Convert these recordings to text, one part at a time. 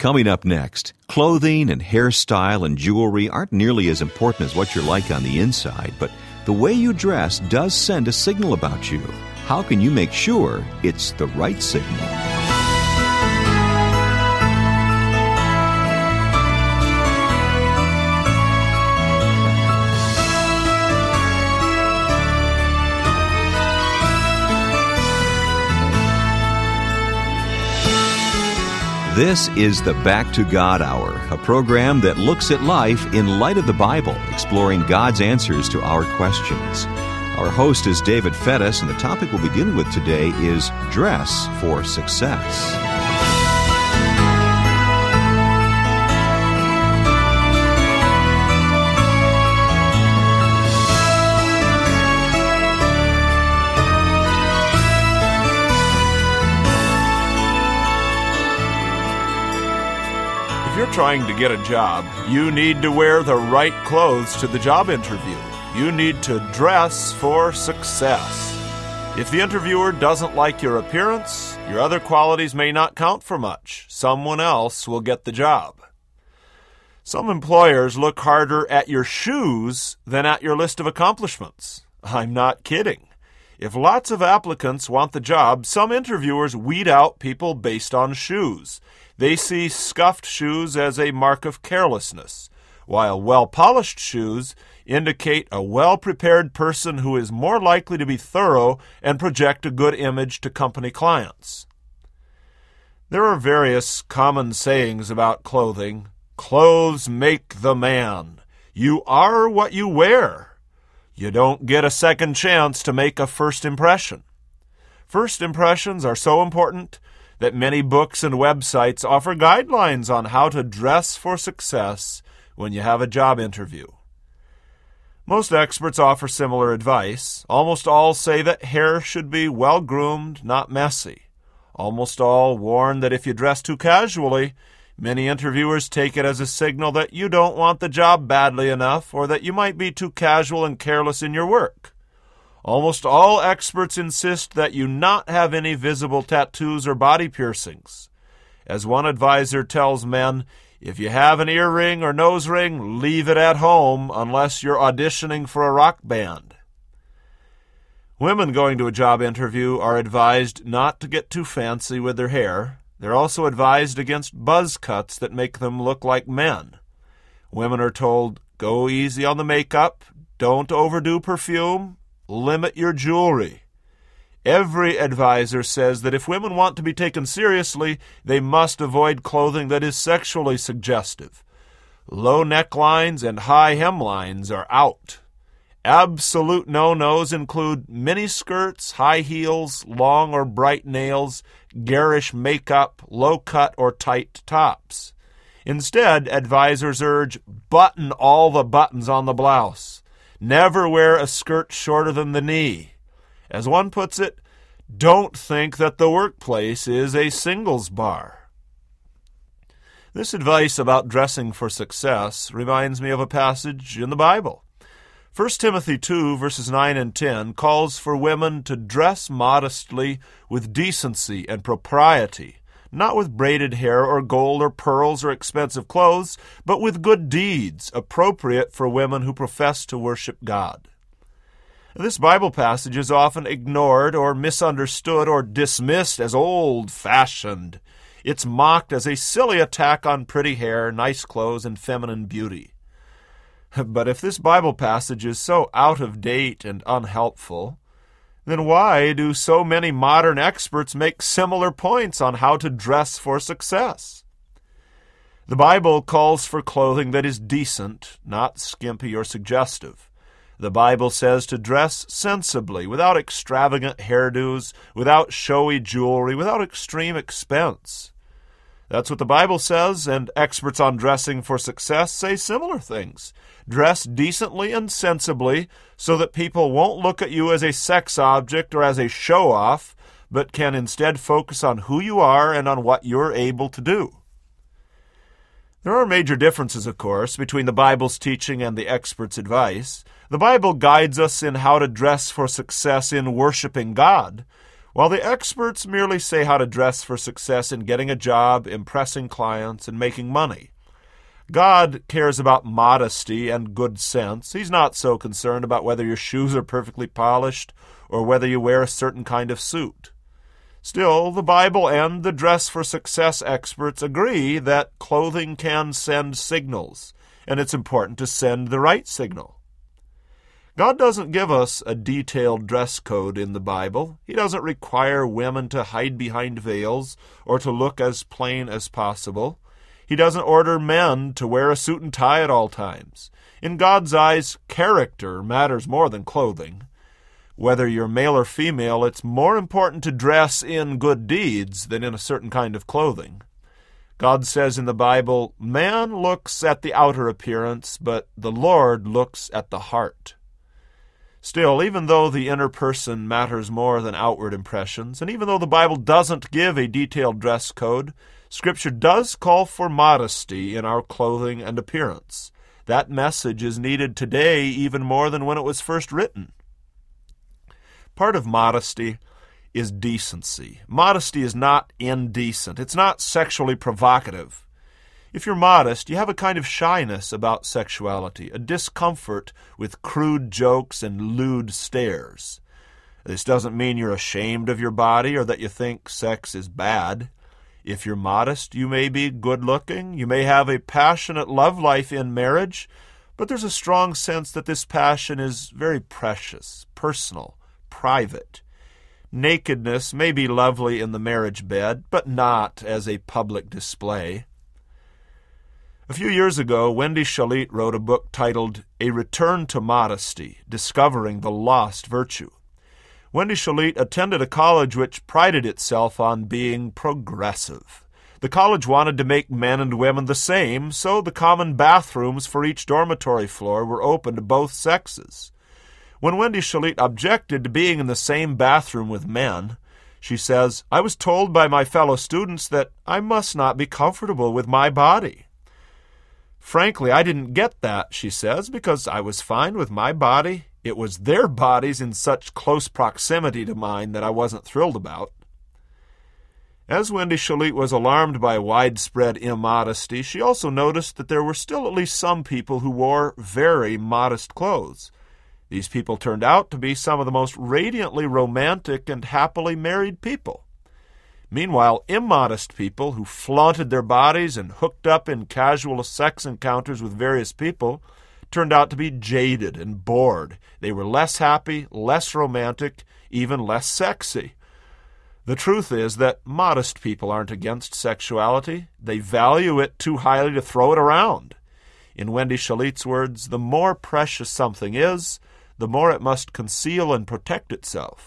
Coming up next, clothing and hairstyle and jewelry aren't nearly as important as what you're like on the inside, but the way you dress does send a signal about you. How can you make sure it's the right signal? This is the Back to God Hour, a program that looks at life in light of the Bible, exploring God's answers to our questions. Our host is David Fettis, and the topic we'll be dealing with today is Dress for Success. If you're trying to get a job, you need to wear the right clothes to the job interview. You need to dress for success. If the interviewer doesn't like your appearance, your other qualities may not count for much. Someone else will get the job. Some employers look harder at your shoes than at your list of accomplishments. I'm not kidding. If lots of applicants want the job, some interviewers weed out people based on shoes. They see scuffed shoes as a mark of carelessness, while well-polished shoes indicate a well-prepared person who is more likely to be thorough and project a good image to company clients. There are various common sayings about clothing. Clothes make the man. You are what you wear. You don't get a second chance to make a first impression. First impressions are so important that many books and websites offer guidelines on how to dress for success when you have a job interview. Most experts offer similar advice. Almost all say that hair should be well-groomed, not messy. Almost all warn that if you dress too casually, many interviewers take it as a signal that you don't want the job badly enough or that you might be too casual and careless in your work. Almost all experts insist that you not have any visible tattoos or body piercings. As one advisor tells men, if you have an earring or nose ring, leave it at home unless you're auditioning for a rock band. Women going to a job interview are advised not to get too fancy with their hair. They're also advised against buzz cuts that make them look like men. Women are told, go easy on the makeup, don't overdo perfume, limit your jewelry. Every advisor says that if women want to be taken seriously, they must avoid clothing that is sexually suggestive. Low necklines and high hemlines are out. Absolute no-nos include miniskirts, high heels, long or bright nails, garish makeup, low-cut or tight tops. Instead, advisors urge button all the buttons on the blouse. Never wear a skirt shorter than the knee. As one puts it, don't think that the workplace is a singles bar. This advice about dressing for success reminds me of a passage in the Bible. 1 Timothy 2, verses 9 and 10 calls for women to dress modestly with decency and propriety, not with braided hair or gold or pearls or expensive clothes, but with good deeds appropriate for women who profess to worship God. This Bible passage is often ignored or misunderstood or dismissed as old-fashioned. It's mocked as a silly attack on pretty hair, nice clothes, and feminine beauty. But if this Bible passage is so out of date and unhelpful, then why do so many modern experts make similar points on how to dress for success? The Bible calls for clothing that is decent, not skimpy or suggestive. The Bible says to dress sensibly, without extravagant hairdos, without showy jewelry, without extreme expense. That's what the Bible says, and experts on dressing for success say similar things. Dress decently and sensibly so that people won't look at you as a sex object or as a show-off, but can instead focus on who you are and on what you're able to do. There are major differences, of course, between the Bible's teaching and the expert's advice. The Bible guides us in how to dress for success in worshiping God, while the experts merely say how to dress for success in getting a job, impressing clients, and making money. God cares about modesty and good sense. He's not so concerned about whether your shoes are perfectly polished or whether you wear a certain kind of suit. Still, the Bible and the dress for success experts agree that clothing can send signals, and it's important to send the right signal. God doesn't give us a detailed dress code in the Bible. He doesn't require women to hide behind veils or to look as plain as possible. He doesn't order men to wear a suit and tie at all times. In God's eyes, character matters more than clothing. Whether you're male or female, it's more important to dress in good deeds than in a certain kind of clothing. God says in the Bible, "Man looks at the outer appearance, but the Lord looks at the heart." Still, even though the inner person matters more than outward impressions, and even though the Bible doesn't give a detailed dress code, Scripture does call for modesty in our clothing and appearance. That message is needed today even more than when it was first written. Part of modesty is decency. Modesty is not indecent. It's not sexually provocative. If you're modest, you have a kind of shyness about sexuality, a discomfort with crude jokes and lewd stares. This doesn't mean you're ashamed of your body or that you think sex is bad. If you're modest, you may be good-looking, you may have a passionate love life in marriage, but there's a strong sense that this passion is very precious, personal, private. Nakedness may be lovely in the marriage bed, but not as a public display. A few years ago, Wendy Shalit wrote a book titled A Return to Modesty, Discovering the Lost Virtue. Wendy Shalit attended a college which prided itself on being progressive. The college wanted to make men and women the same, so the common bathrooms for each dormitory floor were open to both sexes. When Wendy Shalit objected to being in the same bathroom with men, she says, "I was told by my fellow students that I must not be comfortable with my body." Frankly, I didn't get that, she says, because I was fine with my body. It was their bodies in such close proximity to mine that I wasn't thrilled about. As Wendy Shalit was alarmed by widespread immodesty, she also noticed that there were still at least some people who wore very modest clothes. These people turned out to be some of the most radiantly romantic and happily married people. Meanwhile, immodest people who flaunted their bodies and hooked up in casual sex encounters with various people turned out to be jaded and bored. They were less happy, less romantic, even less sexy. The truth is that modest people aren't against sexuality. They value it too highly to throw it around. In Wendy Shalit's words, the more precious something is, the more it must conceal and protect itself.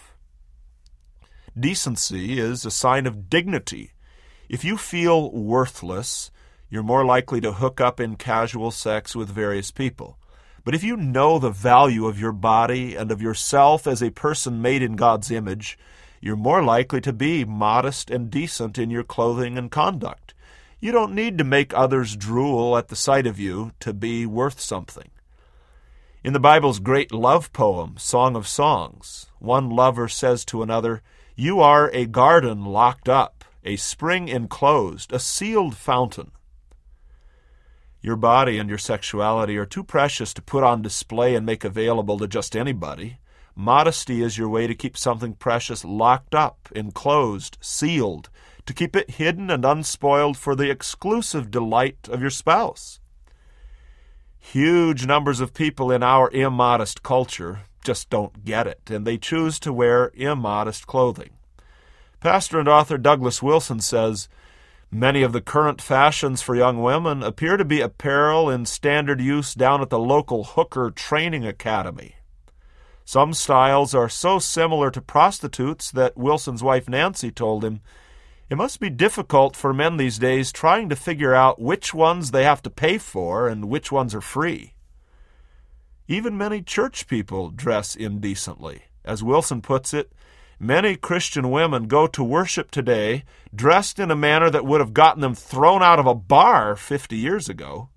Decency is a sign of dignity. If you feel worthless, you're more likely to hook up in casual sex with various people. But if you know the value of your body and of yourself as a person made in God's image, you're more likely to be modest and decent in your clothing and conduct. You don't need to make others drool at the sight of you to be worth something. In the Bible's great love poem, Song of Songs, one lover says to another, "You are a garden locked up, a spring enclosed, a sealed fountain." Your body and your sexuality are too precious to put on display and make available to just anybody. Modesty is your way to keep something precious locked up, enclosed, sealed, to keep it hidden and unspoiled for the exclusive delight of your spouse. Huge numbers of people in our immodest culture just don't get it, and they choose to wear immodest clothing. Pastor and author Douglas Wilson says, "Many of the current fashions for young women appear to be apparel in standard use down at the local hooker training academy. Some styles are so similar to prostitutes that Wilson's wife Nancy told him, it must be difficult for men these days trying to figure out which ones they have to pay for and which ones are free." Even many church people dress indecently. As Wilson puts it, many Christian women go to worship today dressed in a manner that would have gotten them thrown out of a bar 50 years ago.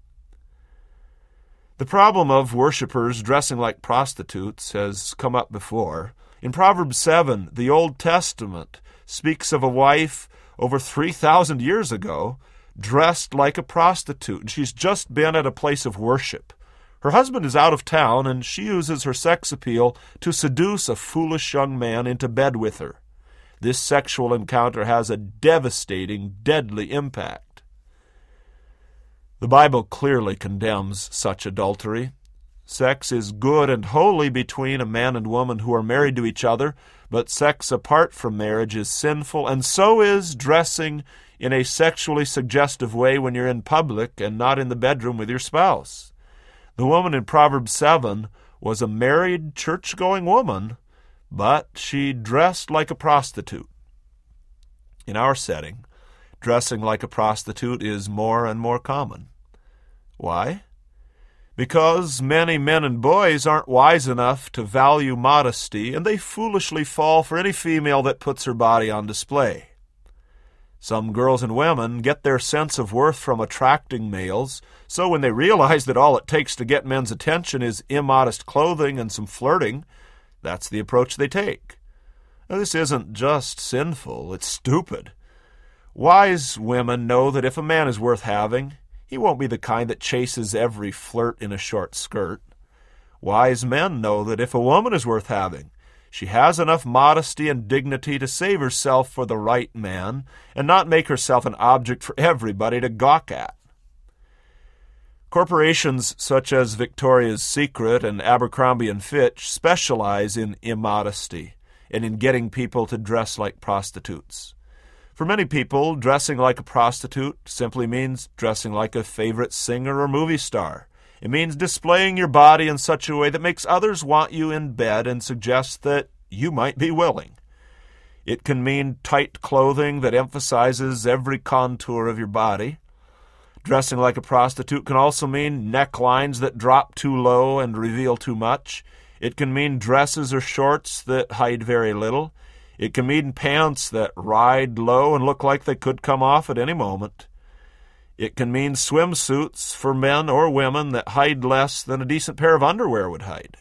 The problem of worshipers dressing like prostitutes has come up before. In Proverbs 7, the Old Testament speaks of a wife over 3,000 years ago dressed like a prostitute, and she's just been at a place of worship. Her husband is out of town, and she uses her sex appeal to seduce a foolish young man into bed with her. This sexual encounter has a devastating, deadly impact. The Bible clearly condemns such adultery. Sex is good and holy between a man and woman who are married to each other, but sex apart from marriage is sinful, and so is dressing in a sexually suggestive way when you're in public and not in the bedroom with your spouse. The woman in Proverbs 7 was a married, church-going woman, but she dressed like a prostitute. In our setting, dressing like a prostitute is more and more common. Why? Because many men and boys aren't wise enough to value modesty, and they foolishly fall for any female that puts her body on display. Some girls and women get their sense of worth from attracting males, so when they realize that all it takes to get men's attention is immodest clothing and some flirting, that's the approach they take. Now, this isn't just sinful, it's stupid. Wise women know that if a man is worth having, he won't be the kind that chases every flirt in a short skirt. Wise men know that if a woman is worth having, she has enough modesty and dignity to save herself for the right man and not make herself an object for everybody to gawk at. Corporations such as Victoria's Secret and Abercrombie & Fitch specialize in immodesty and in getting people to dress like prostitutes. For many people, dressing like a prostitute simply means dressing like a favorite singer or movie star. It means displaying your body in such a way that makes others want you in bed and suggests that you might be willing. It can mean tight clothing that emphasizes every contour of your body. Dressing like a prostitute can also mean necklines that drop too low and reveal too much. It can mean dresses or shorts that hide very little. It can mean pants that ride low and look like they could come off at any moment. It can mean swimsuits for men or women that hide less than a decent pair of underwear would hide.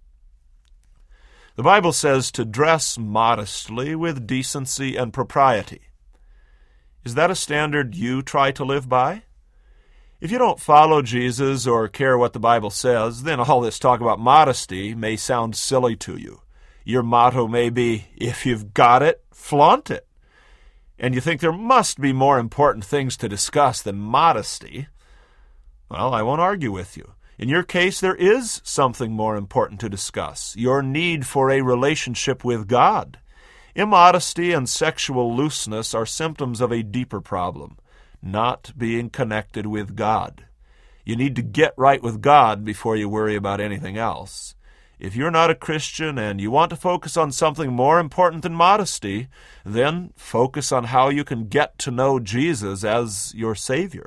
The Bible says to dress modestly with decency and propriety. Is that a standard you try to live by? If you don't follow Jesus or care what the Bible says, then all this talk about modesty may sound silly to you. Your motto may be, if you've got it, flaunt it. And you think there must be more important things to discuss than modesty. Well, I won't argue with you. In your case, there is something more important to discuss, your need for a relationship with God. Immodesty and sexual looseness are symptoms of a deeper problem, not being connected with God. You need to get right with God before you worry about anything else. If you're not a Christian and you want to focus on something more important than modesty, then focus on how you can get to know Jesus as your Savior.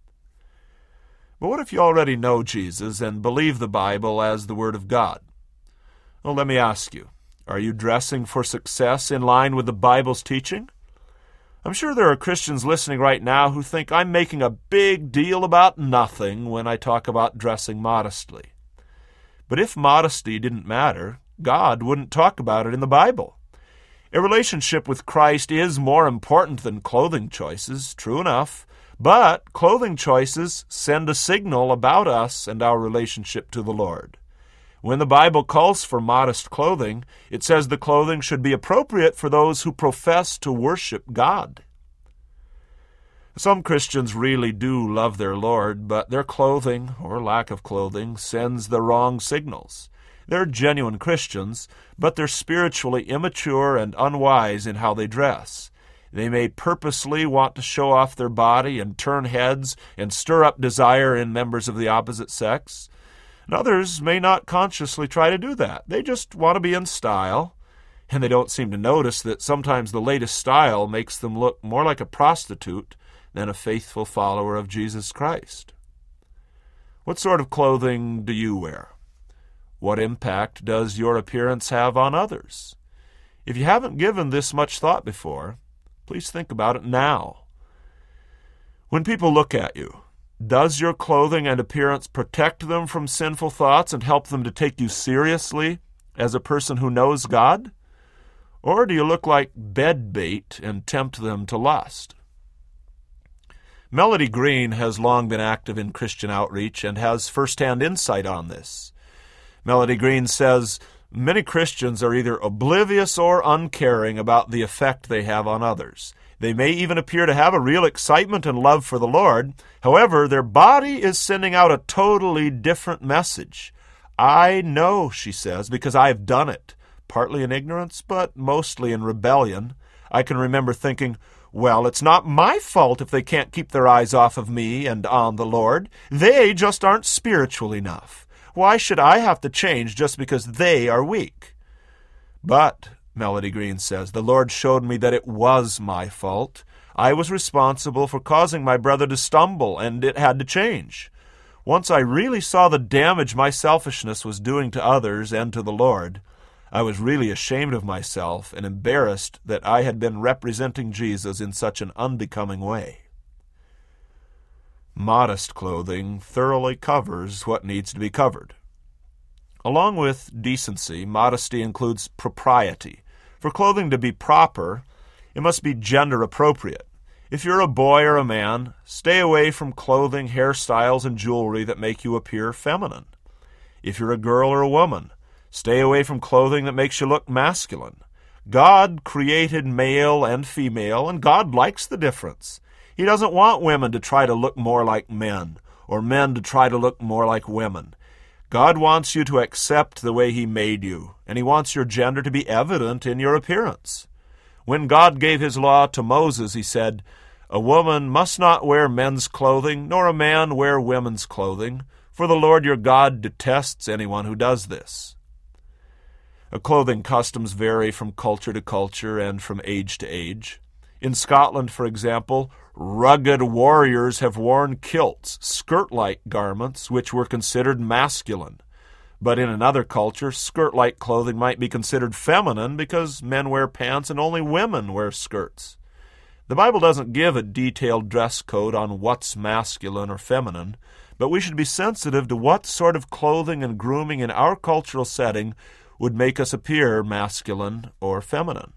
But what if you already know Jesus and believe the Bible as the Word of God? Well, let me ask you, are you dressing for success in line with the Bible's teaching? I'm sure there are Christians listening right now who think I'm making a big deal about nothing when I talk about dressing modestly. But if modesty didn't matter, God wouldn't talk about it in the Bible. A relationship with Christ is more important than clothing choices, true enough, but clothing choices send a signal about us and our relationship to the Lord. When the Bible calls for modest clothing, it says the clothing should be appropriate for those who profess to worship God. Some Christians really do love their Lord, but their clothing, or lack of clothing, sends the wrong signals. They're genuine Christians, but they're spiritually immature and unwise in how they dress. They may purposely want to show off their body and turn heads and stir up desire in members of the opposite sex. And others may not consciously try to do that. They just want to be in style, and they don't seem to notice that sometimes the latest style makes them look more like a prostitute than a faithful follower of Jesus Christ. What sort of clothing do you wear? What impact does your appearance have on others? If you haven't given this much thought before, please think about it now. When people look at you, does your clothing and appearance protect them from sinful thoughts and help them to take you seriously as a person who knows God? Or do you look like bed bait and tempt them to lust? Melody Green has long been active in Christian outreach and has first-hand insight on this. Melody Green says, many Christians are either oblivious or uncaring about the effect they have on others. They may even appear to have a real excitement and love for the Lord. However, their body is sending out a totally different message. I know, she says, because I've done it, partly in ignorance, but mostly in rebellion. I can remember thinking, well, it's not my fault if they can't keep their eyes off of me and on the Lord. They just aren't spiritual enough. Why should I have to change just because they are weak? But, Melody Green says, the Lord showed me that it was my fault. I was responsible for causing my brother to stumble, and it had to change. Once I really saw the damage my selfishness was doing to others and to the Lord, I was really ashamed of myself and embarrassed that I had been representing Jesus in such an unbecoming way. Modest clothing thoroughly covers what needs to be covered. Along with decency, modesty includes propriety. For clothing to be proper, it must be gender appropriate. If you're a boy or a man, stay away from clothing, hairstyles, and jewelry that make you appear feminine. If you're a girl or a woman, stay away from clothing that makes you look masculine. God created male and female, and God likes the difference. He doesn't want women to try to look more like men, or men to try to look more like women. God wants you to accept the way He made you, and He wants your gender to be evident in your appearance. When God gave His law to Moses, He said, "A woman must not wear men's clothing, nor a man wear women's clothing, for the Lord your God detests anyone who does this." Clothing customs vary from culture to culture and from age to age. In Scotland, for example, rugged warriors have worn kilts, skirt-like garments, which were considered masculine. But in another culture, skirt-like clothing might be considered feminine because men wear pants and only women wear skirts. The Bible doesn't give a detailed dress code on what's masculine or feminine, but we should be sensitive to what sort of clothing and grooming in our cultural setting would make us appear masculine or feminine.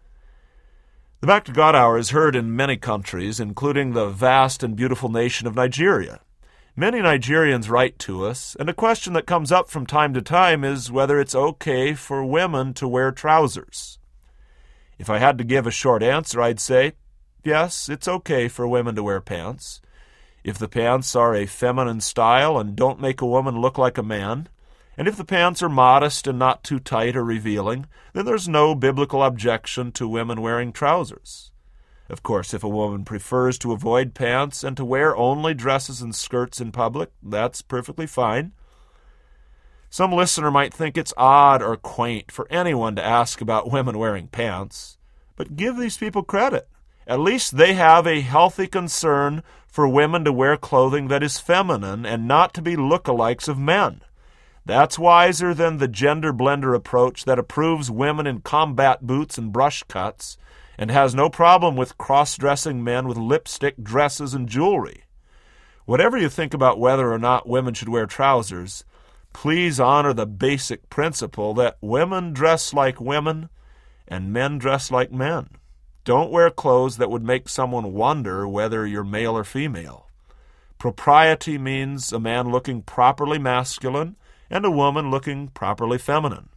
The Back to God Hour is heard in many countries, including the vast and beautiful nation of Nigeria. Many Nigerians write to us, and a question that comes up from time to time is whether it's okay for women to wear trousers. If I had to give a short answer, I'd say, yes, it's okay for women to wear pants. If the pants are a feminine style and don't make a woman look like a man, and if the pants are modest and not too tight or revealing, then there's no biblical objection to women wearing trousers. Of course, if a woman prefers to avoid pants and to wear only dresses and skirts in public, that's perfectly fine. Some listener might think it's odd or quaint for anyone to ask about women wearing pants, but give these people credit. At least they have a healthy concern for women to wear clothing that is feminine and not to be lookalikes of men. That's wiser than the gender blender approach that approves women in combat boots and brush cuts and has no problem with cross-dressing men with lipstick, dresses, and jewelry. Whatever you think about whether or not women should wear trousers, please honor the basic principle that women dress like women and men dress like men. Don't wear clothes that would make someone wonder whether you're male or female. Propriety means a man looking properly masculine and a woman looking properly feminine.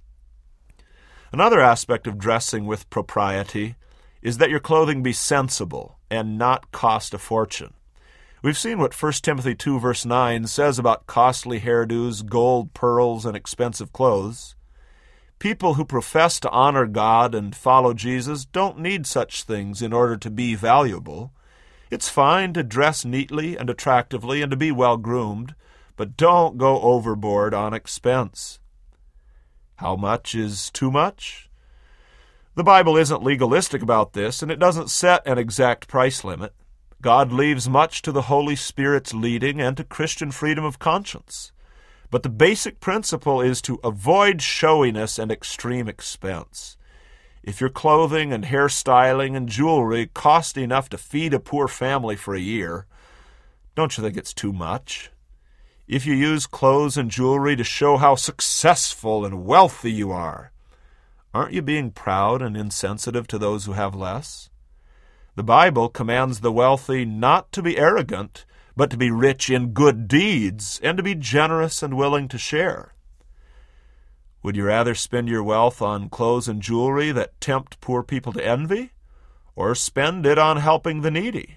Another aspect of dressing with propriety is that your clothing be sensible and not cost a fortune. We've seen what 1 Timothy 2 verse 9 says about costly hairdos, gold, pearls, and expensive clothes. People who profess to honor God and follow Jesus don't need such things in order to be valuable. It's fine to dress neatly and attractively and to be well-groomed, but don't go overboard on expense. How much is too much? The Bible isn't legalistic about this, and it doesn't set an exact price limit. God leaves much to the Holy Spirit's leading and to Christian freedom of conscience. But the basic principle is to avoid showiness and extreme expense. If your clothing and hairstyling and jewelry cost enough to feed a poor family for a year, don't you think it's too much? If you use clothes and jewelry to show how successful and wealthy you are, Aren't you being proud and insensitive to those who have less? The Bible commands the wealthy not to be arrogant, but to be rich in good deeds and to be generous and willing to share. Would you rather spend your wealth on clothes and jewelry that tempt poor people to envy, or spend it on helping the needy?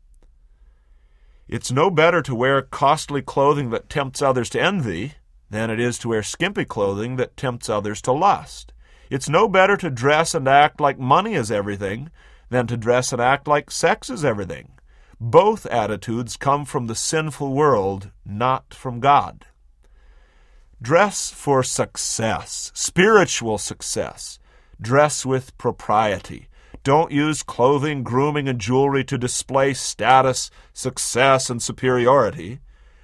It's no better to wear costly clothing that tempts others to envy than it is to wear skimpy clothing that tempts others to lust. It's no better to dress and act like money is everything than to dress and act like sex is everything. Both attitudes come from the sinful world, not from God. Dress for success, spiritual success. Dress with propriety. Don't use clothing, grooming, and jewelry to display status, success, and superiority.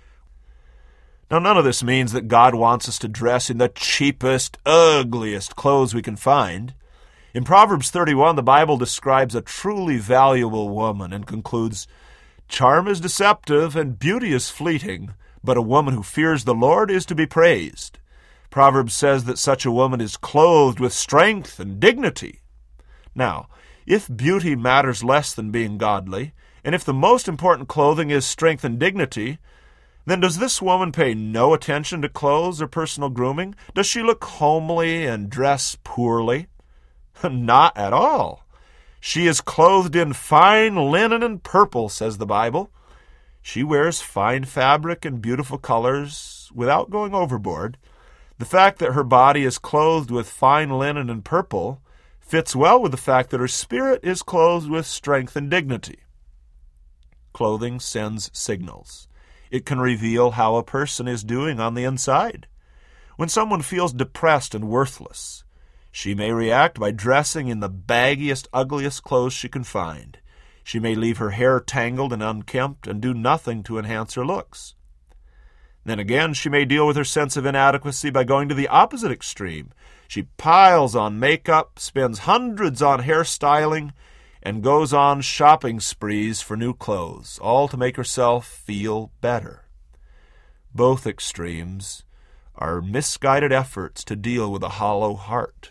Now, none of this means that God wants us to dress in the cheapest, ugliest clothes we can find. In Proverbs 31, the Bible describes a truly valuable woman and concludes, "Charm is deceptive and beauty is fleeting, but a woman who fears the Lord is to be praised." Proverbs says that such a woman is clothed with strength and dignity. Now, if beauty matters less than being godly, and if the most important clothing is strength and dignity, then does this woman pay no attention to clothes or personal grooming? Does she look homely and dress poorly? Not at all. She is clothed in fine linen and purple, says the Bible. She wears fine fabric and beautiful colors without going overboard. The fact that her body is clothed with fine linen and purple fits well with the fact that her spirit is clothed with strength and dignity. Clothing sends signals. It can reveal how a person is doing on the inside. When someone feels depressed and worthless, she may react by dressing in the baggiest, ugliest clothes she can find. She may leave her hair tangled and unkempt and do nothing to enhance her looks. Then again, she may deal with her sense of inadequacy by going to the opposite extreme. She piles on makeup, spends hundreds on hairstyling, and goes on shopping sprees for new clothes, all to make herself feel better. Both extremes are misguided efforts to deal with a hollow heart.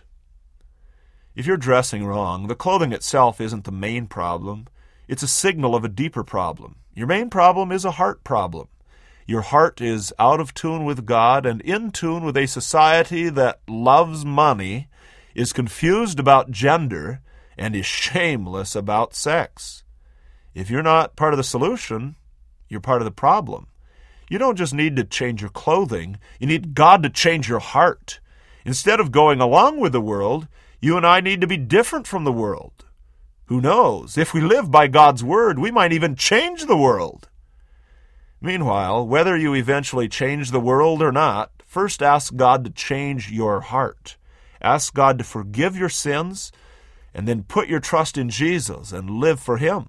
If you're dressing wrong, the clothing itself isn't the main problem. It's a signal of a deeper problem. Your main problem is a heart problem. Your heart is out of tune with God and in tune with a society that loves money, is confused about gender, and is shameless about sex. If you're not part of the solution, you're part of the problem. You don't just need to change your clothing, you need God to change your heart. Instead of going along with the world, you and I need to be different from the world. Who knows? If we live by God's word, we might even change the world. Meanwhile, whether you eventually change the world or not, first ask God to change your heart. Ask God to forgive your sins, and then put your trust in Jesus and live for Him.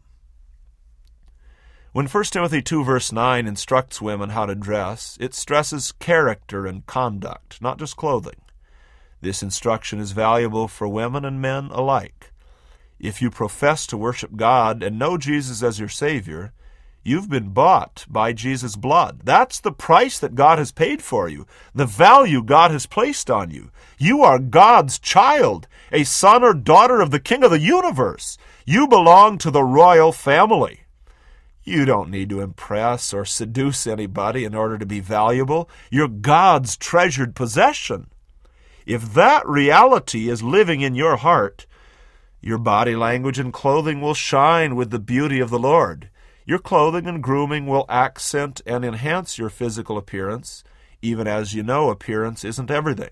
When 1 Timothy 2 verse 9 instructs women how to dress, it stresses character and conduct, not just clothing. This instruction is valuable for women and men alike. If you profess to worship God and know Jesus as your Savior, you've been bought by Jesus' blood. That's the price that God has paid for you, the value God has placed on you. You are God's child, a son or daughter of the King of the universe. You belong to the royal family. You don't need to impress or seduce anybody in order to be valuable. You're God's treasured possession. If that reality is living in your heart, your body language and clothing will shine with the beauty of the Lord. Your clothing and grooming will accent and enhance your physical appearance, even as you know appearance isn't everything.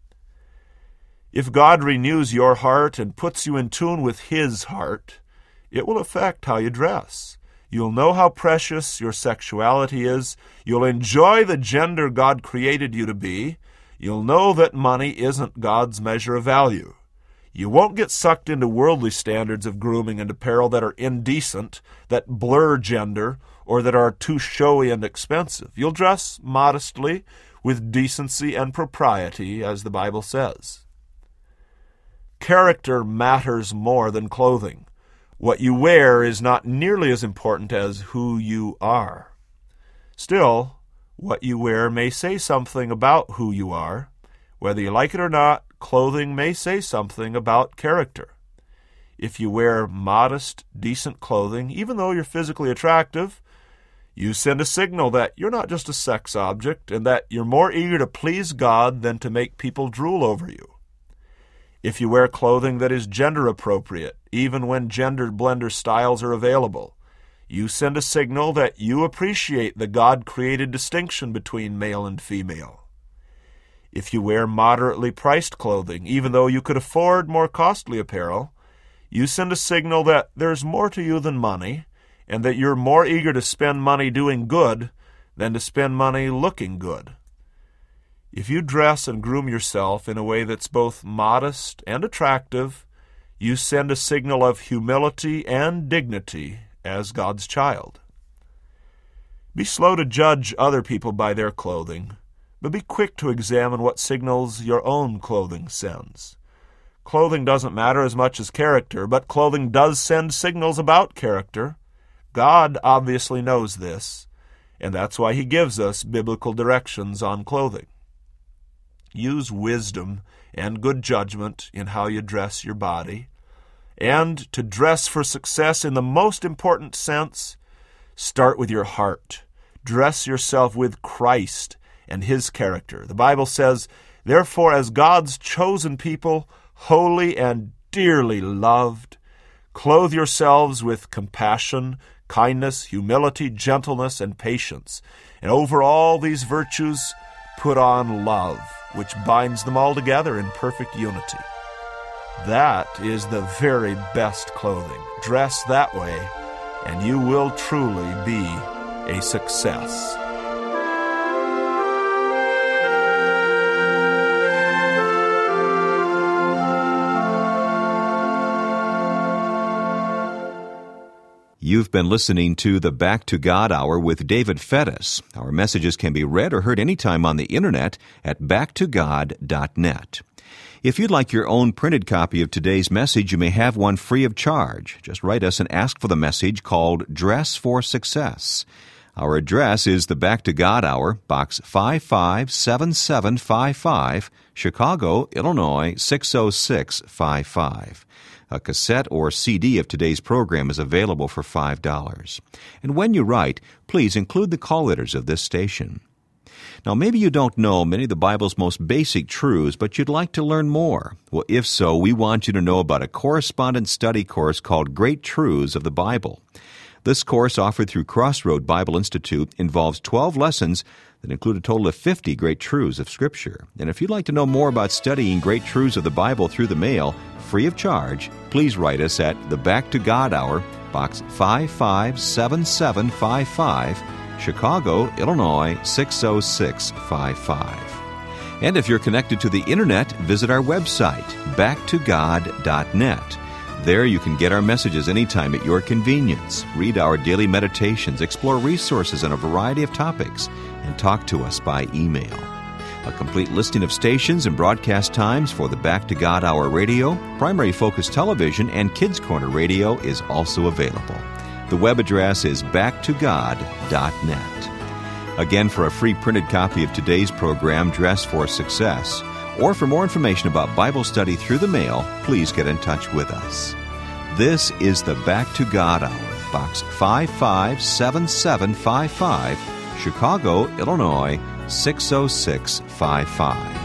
If God renews your heart and puts you in tune with His heart, it will affect how you dress. You'll know how precious your sexuality is. You'll enjoy the gender God created you to be. You'll know that money isn't God's measure of value. You won't get sucked into worldly standards of grooming and apparel that are indecent, that blur gender, or that are too showy and expensive. You'll dress modestly, with decency and propriety, as the Bible says. Character matters more than clothing. What you wear is not nearly as important as who you are. Still, what you wear may say something about who you are. Whether you like it or not, clothing may say something about character. If you wear modest, decent clothing, even though you're physically attractive, you send a signal that you're not just a sex object and that you're more eager to please God than to make people drool over you. If you wear clothing that is gender appropriate, even when gender blender styles are available, you send a signal that you appreciate the God-created distinction between male and female. If you wear moderately priced clothing, even though you could afford more costly apparel, you send a signal that there's more to you than money, and that you're more eager to spend money doing good than to spend money looking good. If you dress and groom yourself in a way that's both modest and attractive, you send a signal of humility and dignity as God's child. Be slow to judge other people by their clothing, but be quick to examine what signals your own clothing sends. Clothing doesn't matter as much as character, but clothing does send signals about character. God obviously knows this, and that's why He gives us biblical directions on clothing. Use wisdom and good judgment in how you dress your body. And to dress for success in the most important sense, start with your heart. Dress yourself with Christ and His character. The Bible says, "Therefore, as God's chosen people, holy and dearly loved, clothe yourselves with compassion, kindness, humility, gentleness, and patience. And over all these virtues, put on love, which binds them all together in perfect unity." That is the very best clothing. Dress that way, and you will truly be a success. You've been listening to the Back to God Hour with David Fettis. Our messages can be read or heard anytime on the internet at backtogod.net. If you'd like your own printed copy of today's message, you may have one free of charge. Just write us and ask for the message called Dress for Success. Our address is the Back to God Hour, Box 557755, Chicago, Illinois 60655. A cassette or CD of today's program is available for $5. And when you write, please include the call letters of this station. Now, maybe you don't know many of the Bible's most basic truths, but you'd like to learn more. Well, if so, we want you to know about a correspondence study course called Great Truths of the Bible. This course, offered through Crossroad Bible Institute, involves 12 lessons that include a total of 50 great truths of Scripture. And if you'd like to know more about studying great truths of the Bible through the mail, free of charge, please write us at the Back to God Hour, Box 557755, Chicago, Illinois 60655. And if you're connected to the internet, visit our website, backtogod.net. There you can get our messages anytime at your convenience, read our daily meditations, explore resources on a variety of topics, and talk to us by email. A complete listing of stations and broadcast times for the Back to God Hour radio, Primary Focus Television, and Kids Corner Radio is also available. The web address is backtogod.net. Again, for a free printed copy of today's program, Dress for Success, or for more information about Bible study through the mail, please get in touch with us. This is the Back to God Hour, Box 557755, Chicago, Illinois 60655.